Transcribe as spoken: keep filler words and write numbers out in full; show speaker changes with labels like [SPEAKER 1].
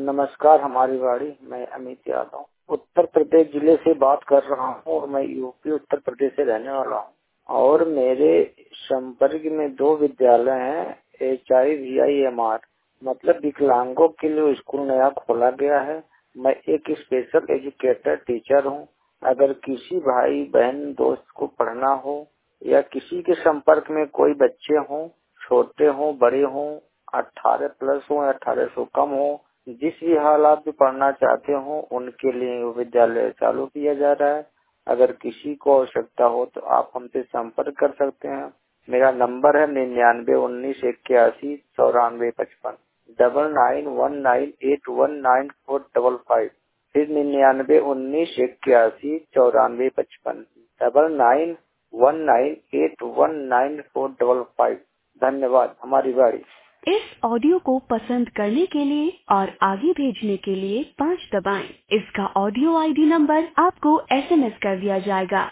[SPEAKER 1] नमस्कार हमारी वाड़ी, मैं अमित यादव उत्तर प्रदेश जिले से बात कर रहा हूँ और मैं यूपी उत्तर प्रदेश से रहने वाला हूँ। और मेरे संपर्क में दो विद्यालय हैं, H I V I M R मतलब विकलांगों के लिए स्कूल नया खोला गया है। मैं एक स्पेशल एजुकेटर टीचर हूँ। अगर किसी भाई बहन दोस्त को पढ़ना हो या किसी के संपर्क में कोई बच्चे हों, छोटे हों बड़े हों, अठारह प्लस हो या अठारह सौ कम हो, जिस भी हालात में पढ़ना चाहते हो उनके लिए विद्यालय चालू किया जा रहा है। अगर किसी को आवश्यकता हो तो आप हमसे संपर्क कर सकते हैं। मेरा नंबर है निन्यानवे उन्नीस इक्यासी चौरानवे पचपन double nine one nine eight one nine four double five फिर निन्यानवे उन्नीस इक्यासी चौरानवे पचपन double nine one nine eight one nine four double five. धन्यवाद हमारी बाड़ी।
[SPEAKER 2] इस ऑडियो को पसंद करने के लिए और आगे भेजने के लिए पाँच दबाएं। इसका ऑडियो आई डी नंबर आपको एस एम एस कर दिया जाएगा।